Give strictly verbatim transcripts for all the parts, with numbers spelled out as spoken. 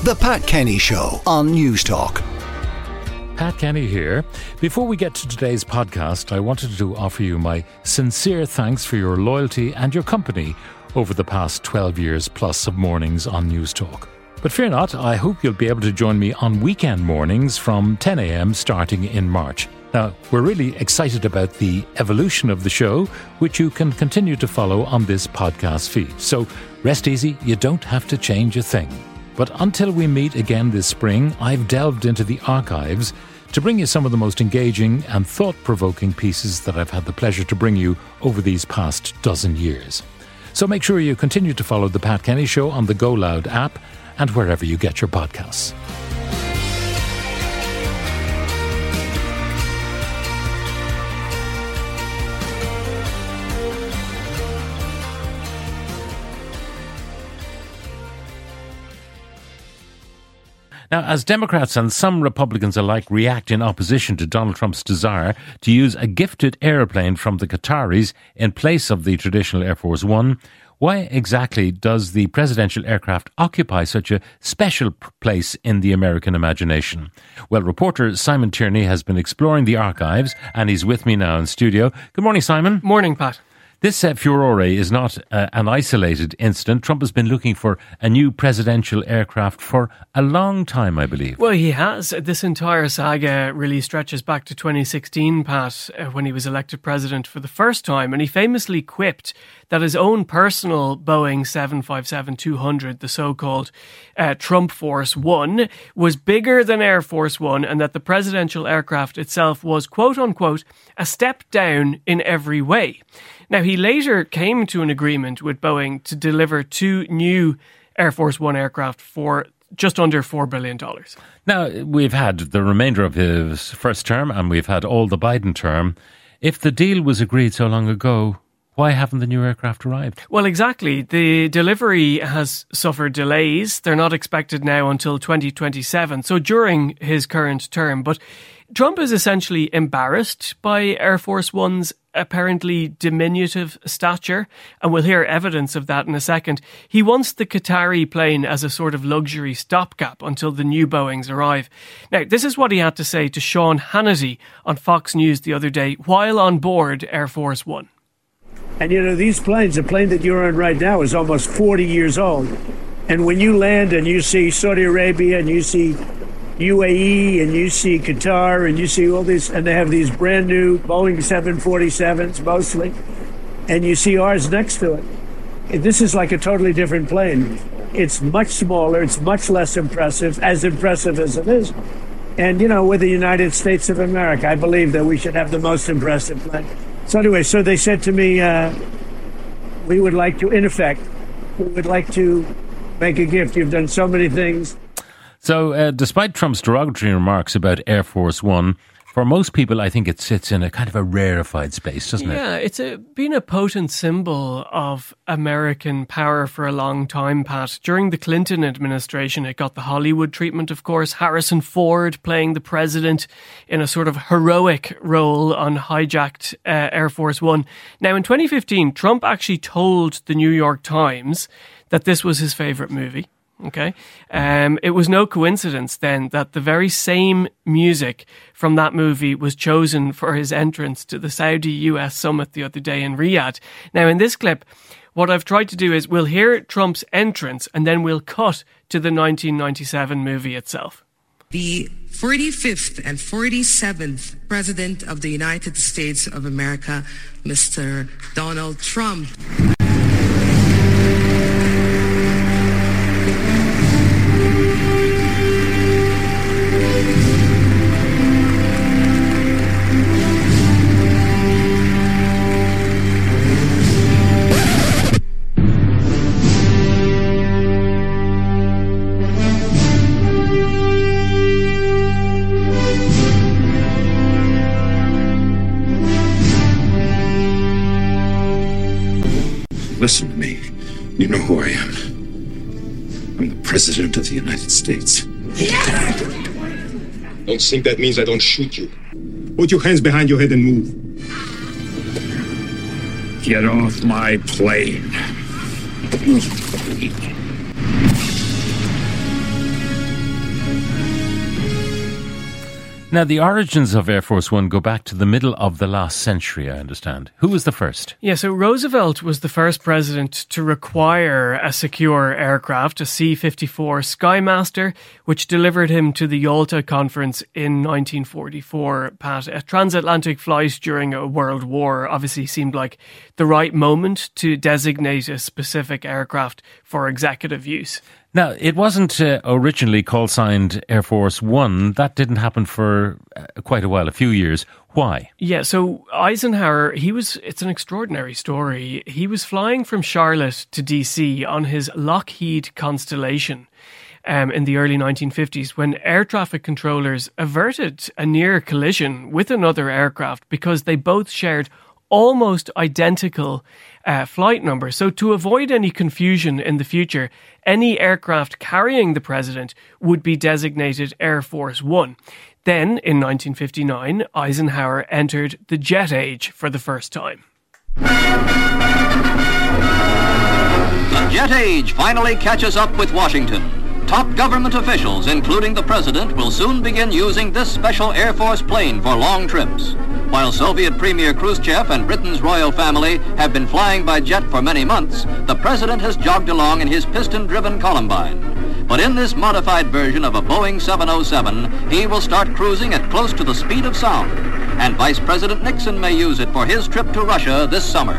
The Pat Kenny Show on Newstalk. Pat Kenny here. Before we get to today's podcast, I wanted to offer you my sincere thanks for your loyalty and your company over the past twelve years plus of mornings on Newstalk. But fear not, I hope you'll be able to join me on weekend mornings from ten a.m. starting in March. Now, we're really excited about the evolution of the show, which you can continue to follow on this podcast feed. So rest easy, you don't have to change a thing. But until we meet again this spring, I've delved into the archives to bring you some of the most engaging and thought-provoking pieces that I've had the pleasure to bring you over these past dozen years. So make sure you continue to follow The Pat Kenny Show on the Go Loud app and wherever you get your podcasts. Now, as Democrats and some Republicans alike react in opposition to Donald Trump's desire to use a gifted aeroplane from the Qataris in place of the traditional Air Force One, why exactly does the presidential aircraft occupy such a special place in the American imagination? Well, reporter Simon Tierney has been exploring the archives, and he's with me now in studio. Good morning, Simon. Morning, Pat. This uh, furore is not uh, an isolated incident. Trump has been looking for a new presidential aircraft for a long time, I believe. Well, he has. This entire saga really stretches back to twenty sixteen, Pat, uh, when he was elected president for the first time. And he famously quipped that his own personal Boeing seven fifty-seven two hundred, the so-called uh, Trump Force One, was bigger than Air Force One, and that the presidential aircraft itself was, quote-unquote, a step down in every way. Now, he later came to an agreement with Boeing to deliver two new Air Force One aircraft for just under four billion dollars. Now, we've had the remainder of his first term and we've had all the Biden term. If the deal was agreed so long ago, why haven't the new aircraft arrived? Well, exactly. The delivery has suffered delays. They're not expected now until twenty twenty-seven, so during his current term. But Trump is essentially embarrassed by Air Force One's apparently diminutive stature, and we'll hear evidence of that in a second. He wants the Qatari plane as a sort of luxury stopgap until the new Boeings arrive. Now, this is what he had to say to Sean Hannity on Fox News the other day while on board Air Force One. And you know, these planes, the plane that you're on right now is almost forty years old. And when you land and you see Saudi Arabia and you see U A E and you see Qatar and you see all these, and they have these brand new Boeing seven forty-sevens mostly, and you see ours next to it. This is like a totally different plane. It's much smaller, it's much less impressive, as impressive as it is. And, you know, we're the United States of America. I believe that we should have the most impressive plane. So anyway, so they said to me, uh, we would like to, in effect, we would like to make a gift. You've done so many things. So, uh, despite Trump's derogatory remarks about Air Force One, for most people, I think it sits in a kind of a rarefied space, doesn't it? Yeah, it's a, been a potent symbol of American power for a long time, Pat. During the Clinton administration, it got the Hollywood treatment, of course. Harrison Ford playing the president in a sort of heroic role on hijacked uh, Air Force One. Now, in twenty fifteen, Trump actually told the New York Times that this was his favourite movie. Okay. Um, it was no coincidence then that the very same music from that movie was chosen for his entrance to the Saudi U S summit the other day in Riyadh. Now, in this clip, what I've tried to do is we'll hear Trump's entrance and then we'll cut to the nineteen ninety-seven movie itself. The forty-fifth and forty-seventh President of the United States of America, Mister Donald Trump. Listen to me. You know who I am. I'm the President of the United States. Don't think that means I don't shoot you. Put your hands behind your head and move. Get off my plane. Now, the origins of Air Force One go back to the middle of the last century, I understand. Who was the first? Yeah, so Roosevelt was the first president to require a secure aircraft, a C fifty-four Skymaster, which delivered him to the Yalta Conference in nineteen forty-four. Pat, a transatlantic flight during a world war obviously seemed like the right moment to designate a specific aircraft for executive use. Now, it wasn't uh, originally call-signed Air Force One. That didn't happen for uh, quite a while, a few years. Why? Yeah, so Eisenhower, he was, it's an extraordinary story. He was flying from Charlotte to D C on his Lockheed Constellation um, in the early nineteen fifties when air traffic controllers averted a near collision with another aircraft because they both shared almost identical uh, flight numbers. So to avoid any confusion in the future, any aircraft carrying the president would be designated Air Force One. Then, in nineteen fifty-nine, Eisenhower entered the jet age for the first time. The jet age finally catches up with Washington. Top government officials, including the president, will soon begin using this special Air Force plane for long trips. While Soviet Premier Khrushchev and Britain's royal family have been flying by jet for many months, the president has jogged along in his piston-driven Columbine. But in this modified version of a Boeing seven oh seven, he will start cruising at close to the speed of sound. And Vice President Nixon may use it for his trip to Russia this summer.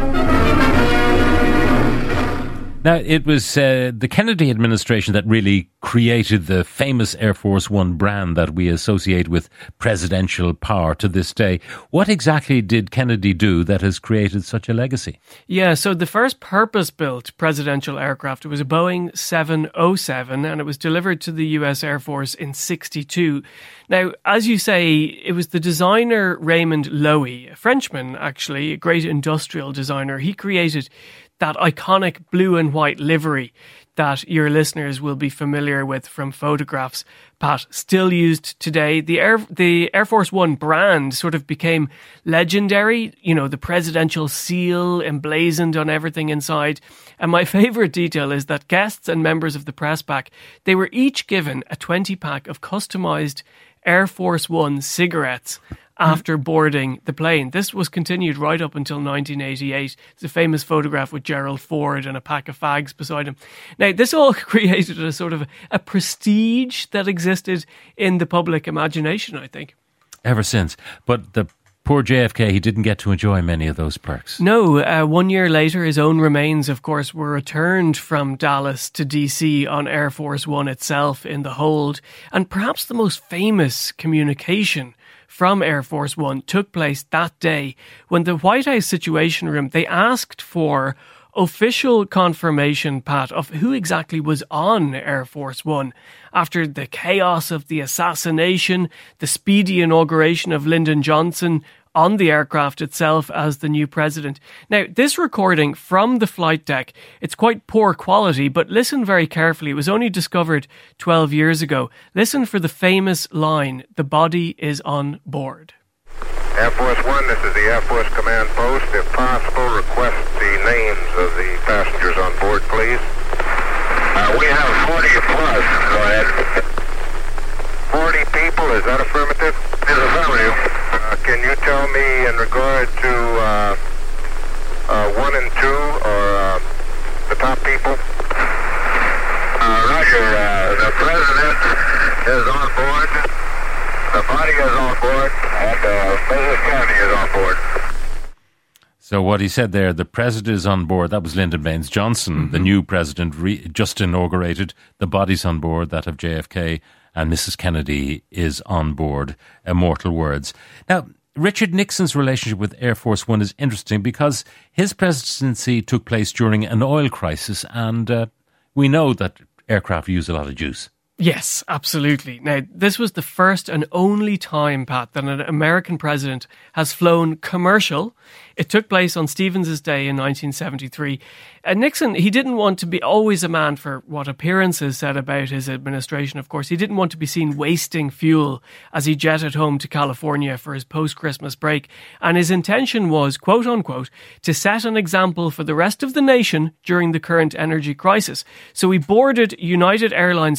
Now, it was uh, the Kennedy administration that really created the famous Air Force One brand that we associate with presidential power to this day. What exactly did Kennedy do that has created such a legacy? Yeah, so the first purpose-built presidential aircraft, it was a Boeing seven oh seven, and it was delivered to the U S Air Force in sixty-two. Now, as you say, it was the designer Raymond Loewy, a Frenchman, actually, a great industrial designer. He created that iconic blue and white livery that your listeners will be familiar with from photographs, Pat, still used today. The Air, the Air Force One brand sort of became legendary, you know, the presidential seal emblazoned on everything inside. And my favourite detail is that guests and members of the press pack, they were each given a twenty pack of customised Air Force One cigarettes after boarding the plane. This was continued right up until nineteen eighty-eight. There's a famous photograph with Gerald Ford and a pack of fags beside him. Now, this all created a sort of a prestige that existed in the public imagination, I think. Ever since. But the poor J F K, he didn't get to enjoy many of those perks. No, uh, one year later, his own remains, of course, were returned from Dallas to D C on Air Force One itself in the hold. And perhaps the most famous communication from Air Force One took place that day when the White House Situation Room, they asked for official confirmation, Pat, of who exactly was on Air Force One after the chaos of the assassination, the speedy inauguration of Lyndon Johnson on the aircraft itself as the new president. Now, this recording from the flight deck, it's quite poor quality, but listen very carefully. It was only discovered twelve years ago. Listen for the famous line, "The body is on board." Air Force One, this is the Air Force Command Post. If possible, request the names of the passengers on board, please. Uh, we have forty plus. Go ahead. forty people, is that affirmative? It is affirmative. Uh, can you tell me in regard to uh, uh, one and two, or uh, the top people? Uh, Roger, uh, the President is on board, the body is on board, and uh, Missus Kennedy is on board. So what he said there, the president is on board, that was Lyndon Baines Johnson, mm-hmm. the new president, re- just inaugurated. The body's on board, that of J F K, and Missus Kennedy is on board. Immortal words. Now, Richard Nixon's relationship with Air Force One is interesting because his presidency took place during an oil crisis, and uh, we know that aircraft use a lot of juice. Yes, absolutely. Now, this was the first and only time, Pat, that an American president has flown commercial. It took place on Stevens's Day in nineteen seventy-three. And Nixon, he didn't want to be always a man for what appearances said about his administration, of course. He didn't want to be seen wasting fuel as he jetted home to California for his post-Christmas break. And his intention was, quote unquote, to set an example for the rest of the nation during the current energy crisis. So he boarded United Airlines Flight fifty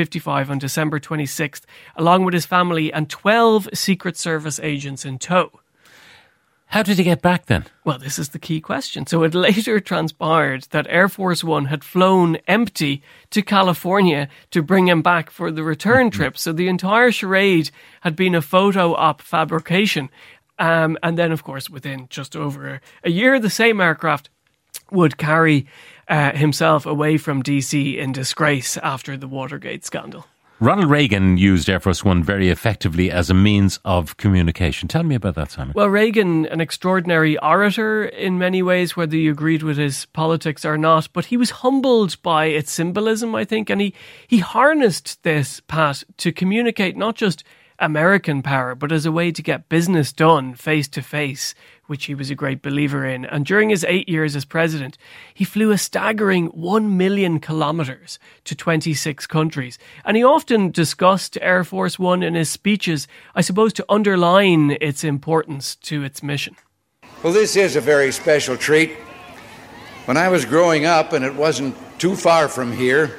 fifty-five on December twenty-sixth, along with his family and twelve Secret Service agents in tow. How did he get back then? Well, this is the key question. So it later transpired that Air Force One had flown empty to California to bring him back for the return trip. So the entire charade had been a photo op fabrication. Um, and then, of course, within just over a year, the same aircraft would carry uh, himself away from D C in disgrace after the Watergate scandal. Ronald Reagan used Air Force One very effectively as a means of communication. Tell me about that, Simon. Well, Reagan, an extraordinary orator in many ways, whether you agreed with his politics or not, but he was humbled by its symbolism, I think, and he, he harnessed this, Pat, to communicate not just American power, but as a way to get business done face to face, which he was a great believer in. And during his eight years as president, he flew a staggering one million kilometres to twenty-six countries. And he often discussed Air Force One in his speeches, I suppose, to underline its importance to its mission. Well, this is a very special treat. When I was growing up, and it wasn't too far from here,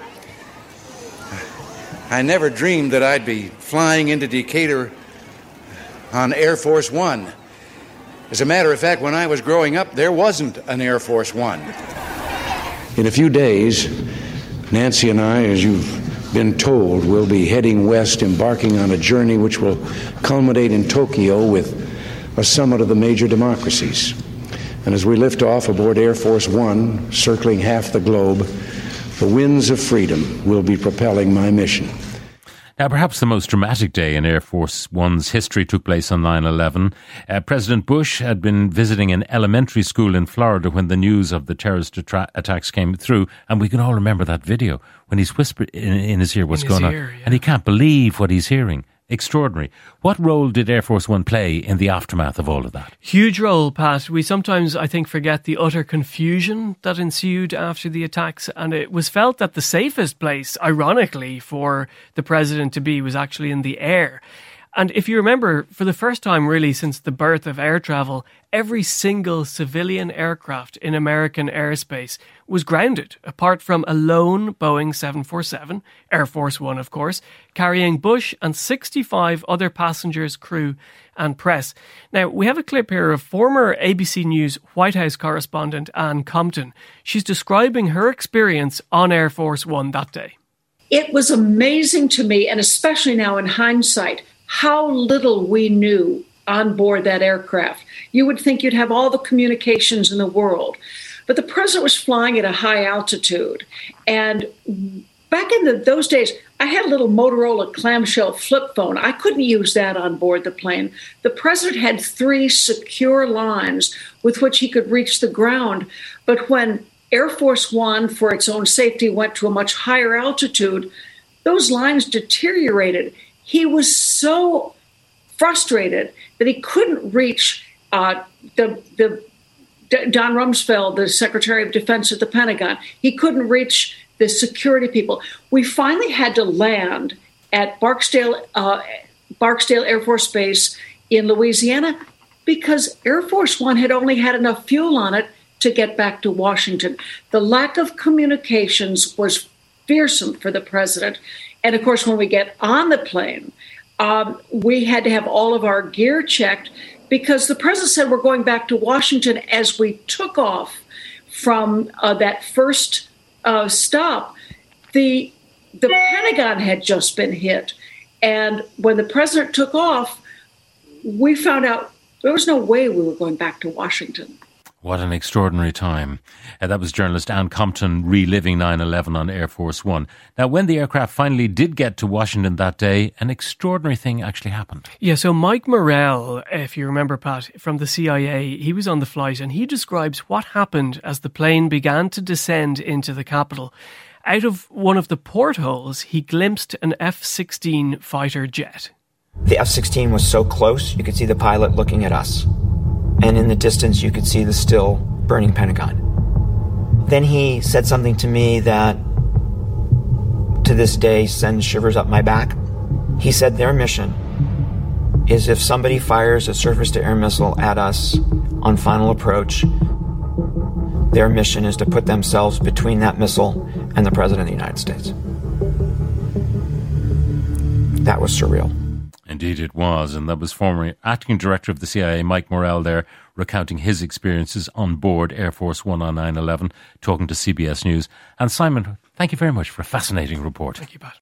I never dreamed that I'd be flying into Decatur on Air Force One. As a matter of fact, when I was growing up, there wasn't an Air Force One. In a few days, Nancy and I, as you've been told, will be heading west, embarking on a journey which will culminate in Tokyo with a summit of the major democracies. And as we lift off aboard Air Force One, circling half the globe, the winds of freedom will be propelling my mission. Now, perhaps the most dramatic day in Air Force One's history took place on nine eleven. Uh, President Bush had been visiting an elementary school in Florida when the news of the terrorist attra- attacks came through, and we can all remember that video when he's whispered in, in his ear what's in going his on, ear, yeah. and he can't believe what he's hearing. Extraordinary. What role did Air Force One play in the aftermath of all of that? Huge role, Pat. We sometimes, I think, forget the utter confusion that ensued after the attacks, and it was felt that the safest place, ironically, for the president to be was actually in the air. And if you remember, for the first time really since the birth of air travel, every single civilian aircraft in American airspace was grounded, apart from a lone Boeing seven forty-seven, Air Force One of course, carrying Bush and sixty-five other passengers, crew and press. Now, we have a clip here of former A B C News White House correspondent Ann Compton. She's describing her experience on Air Force One that day. It was amazing to me, and especially now in hindsight, how little we knew on board that aircraft. You would think you'd have all the communications in the world. But the president was flying at a high altitude. And back in the, those days, I had a little Motorola clamshell flip phone. I couldn't use that on board the plane. The president had three secure lines with which he could reach the ground. But when Air Force One, for its own safety, went to a much higher altitude, those lines deteriorated. He was so frustrated that he couldn't reach uh, the, the Don Rumsfeld, the Secretary of Defense at the Pentagon. He couldn't reach the security people. We finally had to land at Barksdale, uh, Barksdale Air Force Base in Louisiana because Air Force One had only had enough fuel on it to get back to Washington. The lack of communications was fearsome for the president. And of course, when we get on the plane, um, we had to have all of our gear checked because the president said we're going back to Washington as we took off from uh, that first uh, stop. The, the Pentagon had just been hit. And when the president took off, we found out there was no way we were going back to Washington. What an extraordinary time. Uh, that was journalist Ann Compton reliving nine eleven on Air Force One. Now, when the aircraft finally did get to Washington that day, an extraordinary thing actually happened. Yeah, so Mike Morrell, if you remember, Pat, from the C I A, he was on the flight and he describes what happened as the plane began to descend into the Capitol. Out of one of the portholes, he glimpsed an F sixteen fighter jet. The F sixteen was so close, you could see the pilot looking at us. And in the distance, you could see the still burning Pentagon. Then he said something to me that, to this day, sends shivers up my back. He said their mission is if somebody fires a surface-to-air missile at us on final approach, their mission is to put themselves between that missile and the President of the United States. that was surreal. Indeed it was, and that was former acting director of the C I A, Mike Morell, there, recounting his experiences on board Air Force One on nine eleven, talking to C B S News. And Simon, thank you very much for a fascinating report. Thank you, Pat.